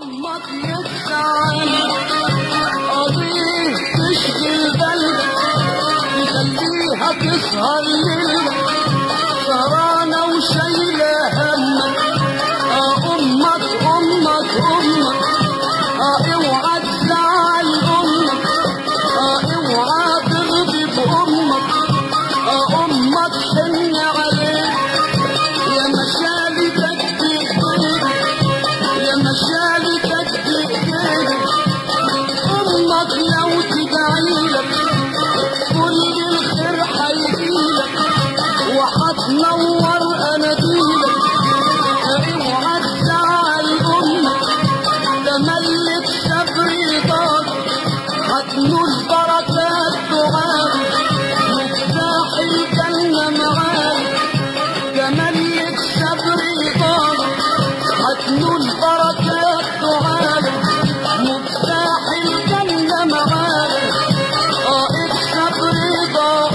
امك يسعد قضيه تشغل بالك تخليها تسهر ليلك سهرانه وشايله همك امك امك امك اوعى تزعل امك اوعى تغضب امك امك حن عليك يا مشالتك بايديك يا مشالتك بايديك امك لو تدعيلك كل الخير هيجيلك وهتنور اناديلك اوعى تزعل امك تملك صبر رضاك هتنول بركات دعاك مفتاح الجنه معاك تملك صبر رضاك هتنول بركات دعاك مفتاح الجنه معاك اكسب رضا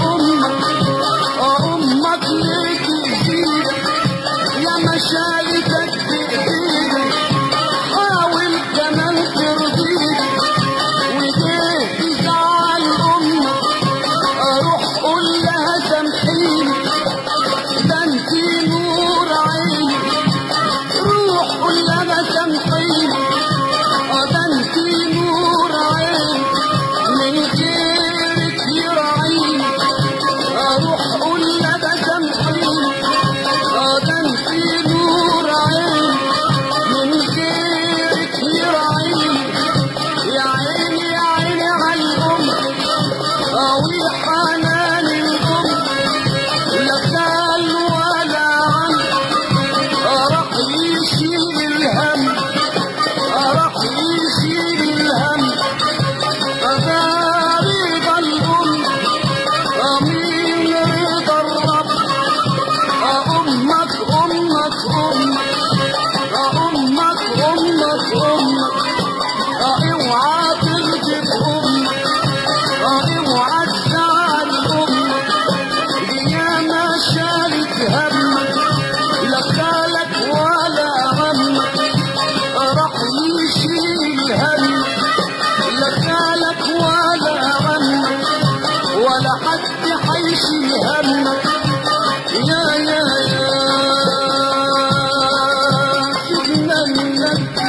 امك ليك يزيدك يا مشالتك بايديك حاول كمان ترضيك وليه تزعل امك روح قول لها سامحيني ده انتي نور عيني روح قول لها سامحيني ده انتي نور عيني من غيرك يراعيني روح قول لها سامحيني ده انتي نور عيني من غيرك يراعيني يا عيني يا عيني على الام وحنان الام لا خال ولا عم راح يشيل الهم راح يشيل الهم رضا الام من رضا الرب امك امك امك امك امك اوعى تغضب امك اوعى تزعل امك دي ياما شالت همك لا خالك ولا عمك راح يشيل همك لا خالك ولا عمك ولا حد حيشيل همك يا سيدنا النبي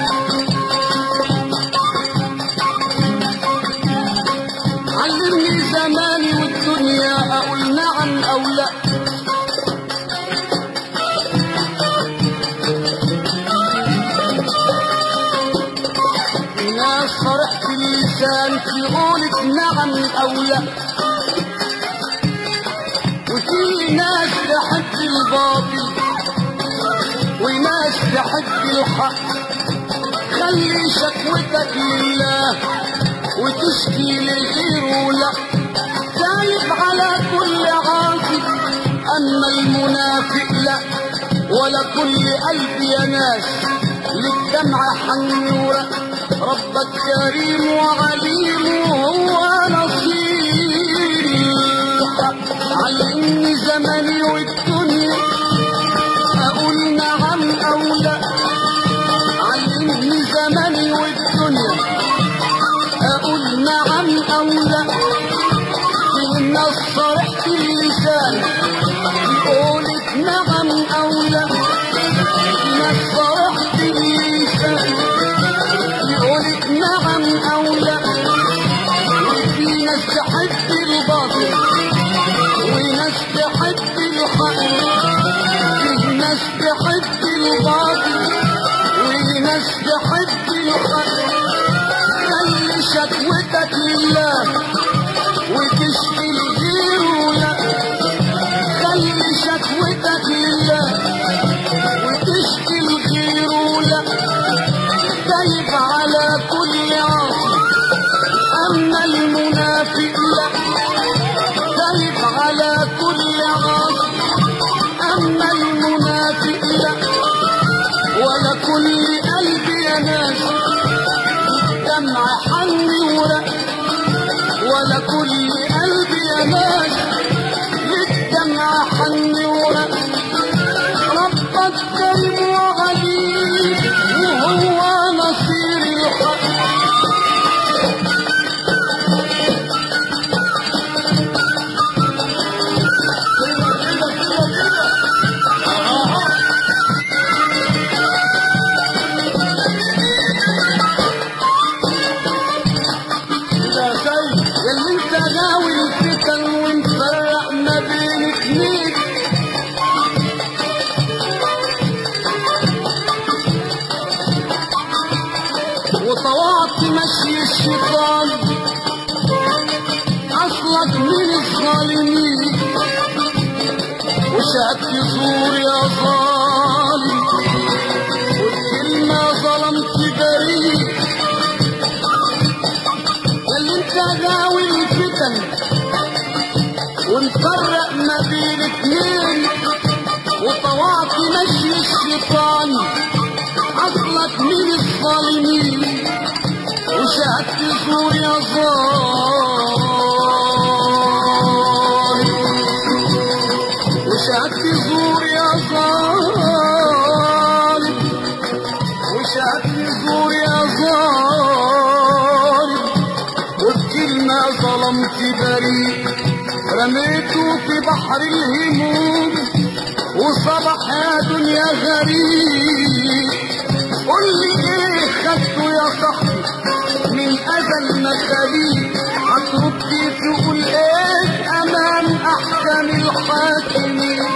علمني زماني والدنيا اقول نعم او لا ناس فرحت اللسان في قولك نعم او لا وفي ناس تحب الباطل وناس تحب الحق خلي شكوتك لله وتشكي لغيره لا تايب على كل عاصي اما المنافق لا ولا كل قلب يا ناس للدمع حنورة ربك كريم وعليم وهو نصير علمني زماني والدنيا اقول نعم او لا علمني زماني والدنيا اقول نعم او لا في الناس صرحت اللسان يقولك نعم او لا ناس صرحت اللسان يقولك نعم او لا وفي ناس تحب الباطل وناس تحب وطوعت مشي الشيطان اصلك من الظالمين وشهدت زور يا ظالم والكلمة ظلمت بريء اللي انت غاوي الفتن ونفرق ما بين اتنين وطوعت مشي الشيطان اصلك من الظالمين وشهدت زور يا ظالم وشهدت زور يا ظالم وشهدت زور يا ظالم وبكلمة ظلمت بريء رميته في بحر الهموم وصبح يا دنيا غريب قل لي ايه خدته يا صاحبي من ازل مخاليق هتردي تقول ايه امام احكام الحاكمين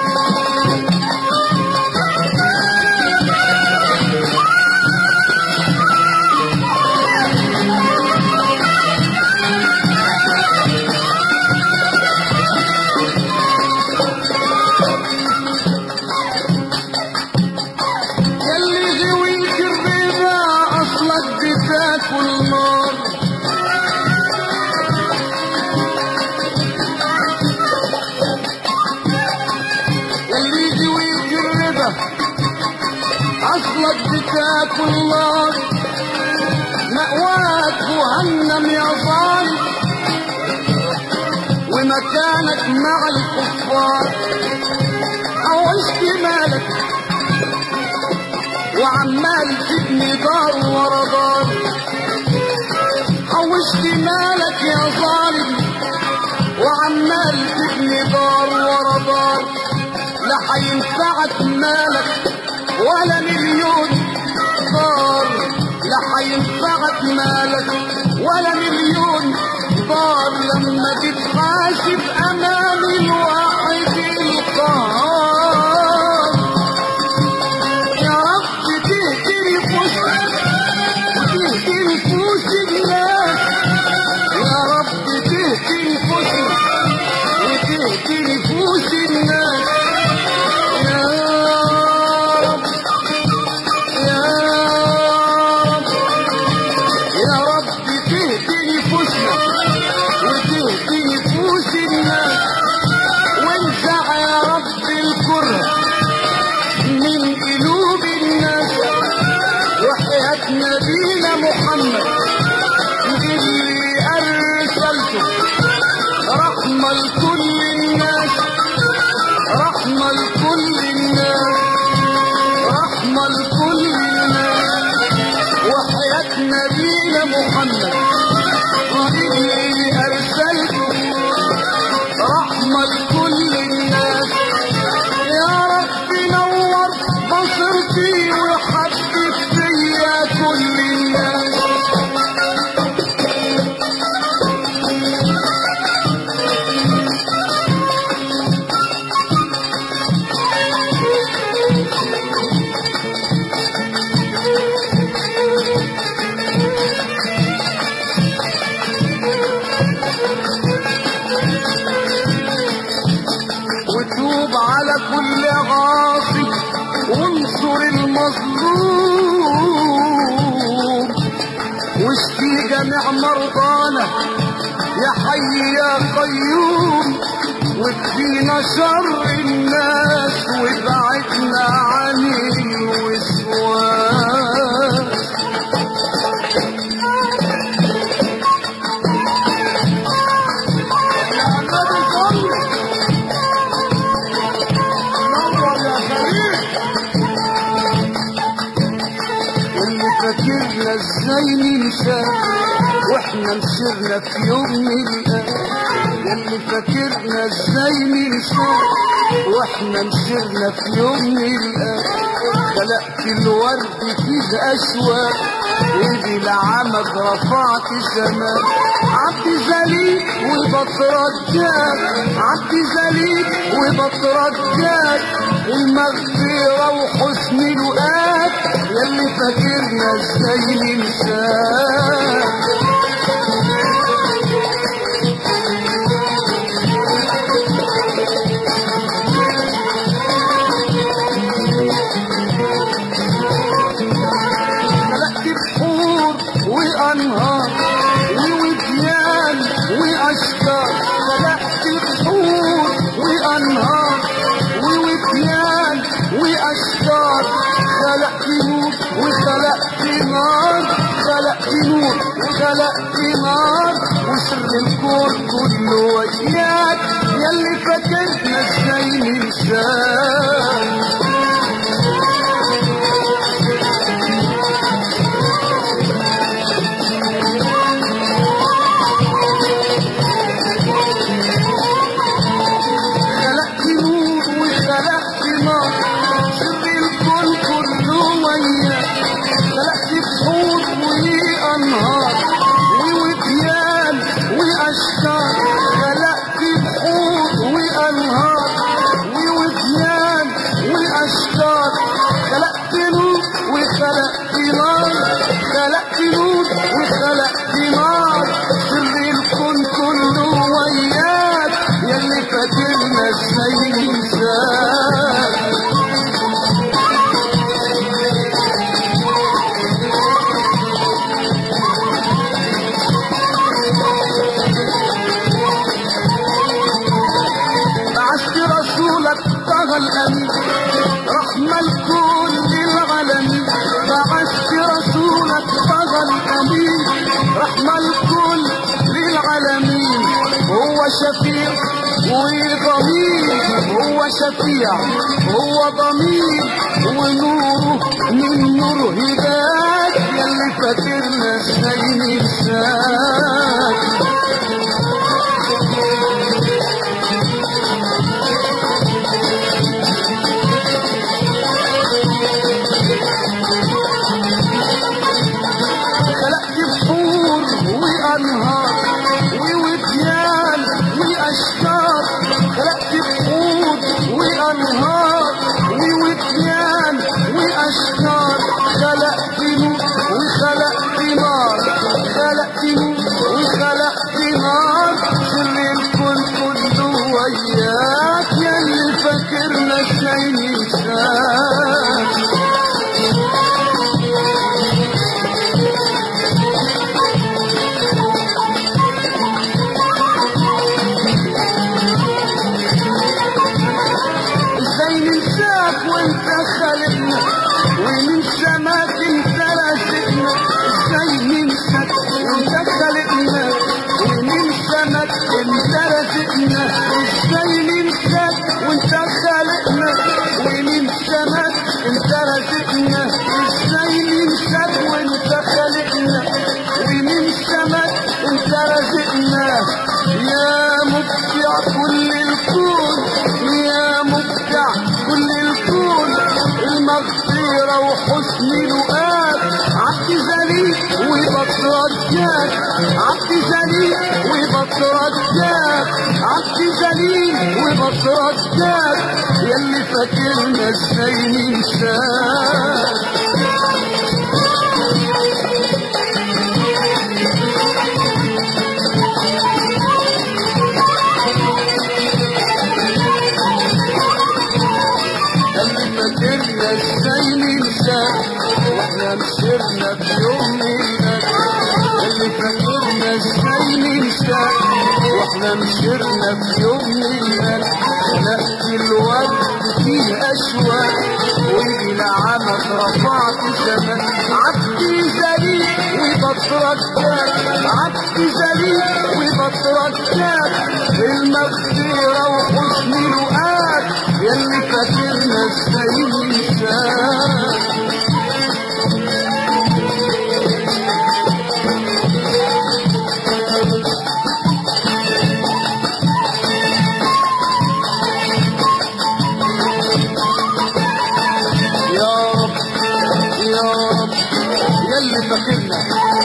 اصلك بتاكل نار مأواك جهنم يا ظالم ومكانك مع الكفار حوشت مالك وعمال تبني دار ورا دار حوشت مالك يا ظالم وعمال تبني دار ورا دار لا هينفعك مالك ولا مليون دار لا هينفعك مالك ولا مليون دار لما تتحاسب امام الواحد القهار يا رب تهدي نفوسك وتهدي نفوس الناس يا رب تهدي نفوسنا وتهدي نفوس الناس نبينا محمد اللي أرسلته رحمة لكل الناس رحمة لكل الناس رحمة لكل الناس وحياة نبينا محمد اللي أرسلته رحمة لكل الناس يا رب نور بصرتي وحبب فيا كل الناس وتوب على كل غاصب وانصر المظلوم واشفي جميع مرضانا يا حي يا قيوم واكفينا شر الناس وابعدنا عن الوسواس فاكرنا ازاي ننسى واحنا مسرنا في يوم نلقى اللي فاكرنا ازاي ننسى واحنا مسرنا في يوم نلقى خلقت الورد فيه اشواق ايدي لعمد رفعت سماء عبد ذليل وبترجاك عبد ذليل وبترجاك المغفرة المغفرة وحسن لقاك ياللي فاكرنا ازاي ننساك. خلقت بحور وانهار ووديان واشجار، خلقت بحور وانهار ووديان واشجار، خلقت نور وخلقت نار، خلقت نور وخلقت نار، وسر الكون كله وياك ياللي فاكرنا ازاي ننساك. خلقت نور وخلقت نار، سر الكون كله وياك ياللي فاكرنا ازاي ننساك. بعثت رسولك طه الامين رحمة الكون للعالمين، بعثت رسولك طه الامين رحمة الكون للعالمين، هو شفيع وضمير، هو شفيع هو ضمير، ونوره من نور هداك ياللي فاكرنا ازاي ننساك. وانهار ووديان واشجار، خلقت بحور وانهار ووديان واشجار، خلقت نور وخلقت نار، خلقت نور وخلقت نار، سر الكون كله وياك ياللي فاكرنا ازاي ننساك. وانت خالقنا ومن سماك انت رازقنا، ازاي ننساك وانت خالقنا ومن سماك انت رازقنا، ازاي ننساك وانت خالقنا ومن سماك انت رازقنا، ازاي ننساك وانت خالقنا ومن سماك انت رازقنا. يا مبدع كل الكون يا مبدع كل الكون، المغفرة وحسن لقاك عبد ذليل وبترجاك، عبد ذليل وبترجاك، عبد ذليل وبترجاك ياللي فاكرنا ازاي ننساك. فاكرنا ازاي ننساك واحنا مسيرنا بيوم ميلاد، اللي فاكرنا ازاي ننساك واحنا مسيرنا بيوم ميلاد، خلقت الورد فيه اشواق والى عمك رفعت سماك، عبد ذليل وبترجاك، عبد ذليل وبترجاك، المغفرة وحسن لقاك ياللي فاكرنا ازاي ننساك. يا رب ياللي فاكرنا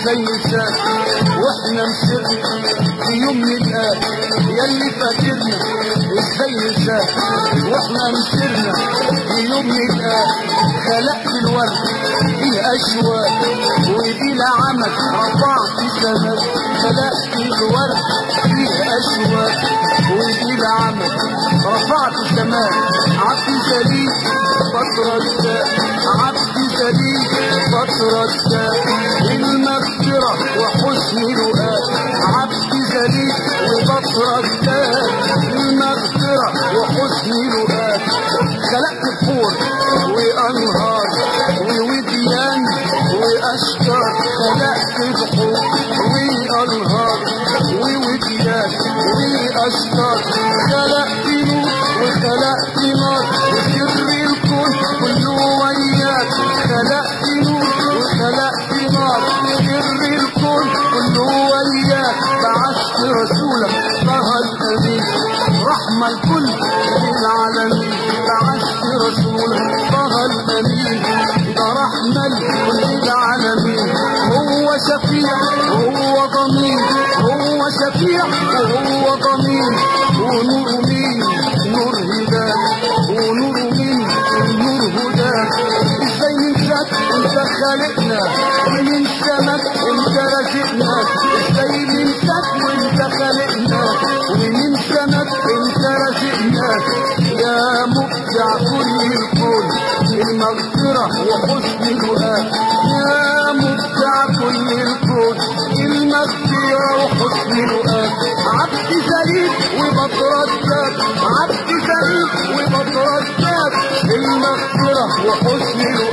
ازاي نساك واحنا مسرنا في يوم نلقاك ياللي فاكرنا ازاي نساك واحنا مسرنا في يوم نلقاك خلقت الورد في الاشواق وبلا عمك رفعت سماك خلقت الورد في الاشواق وبلا عمك رفعت سماك عبد جليل بطرك عبد جليل بطرك المغفرة وحسن رؤاك عبد جليل وبطرك المغفرة وحسن رؤاك خلقت بحور وأنهار ووديان وأشجار خلقت بحور وأنهار ووديان وأشجار خلقت نور وخلقت نار وسر الكون كله وياك خلقت نور وخلقت نار وسر الكون كله وياك بعثت رسولك طه الأمين رحمة الكل للعالمين بعثت رسولك طه الأمين ده رحمة لكل العالمين هو شفيع وهو ضمين هو شفيع وهو ضمين ونور مين نور هداك ونور مين نور هداك ازاي ننساك انت خالقنا وننساك انت رازقنا ازاي ننساك وانت خالقنا وننساك انت رازقنا يا مبدع كل الكون المغفرة وحسن دعاء يا مبدع كل الكون المغفرة وحسن دعاء عبد جليل وبطرك عبد جليل وبطرك المغفرة وحسن دعاء